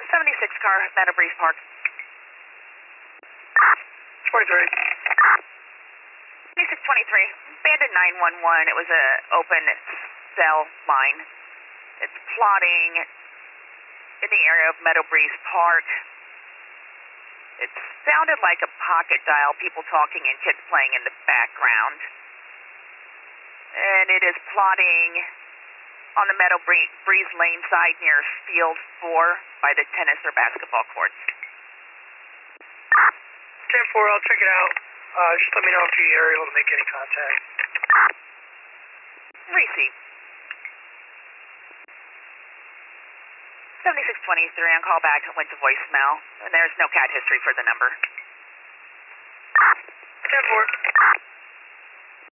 76 car, Meadow Breeze Park. 23. 2623, abandoned 911. It was a open cell line. It's plotting in the area of Meadow Breeze Park. It sounded like a pocket dial, people talking and kids playing in the background. And it is plotting on the Meadow Breeze Lane side near Field 4 by the tennis or basketball courts. 10-4, I'll check it out. Just let me know if you're able to make any contact. Receive. 7623 on call back, went to voicemail, and there's no CAD history for the number. 10-4.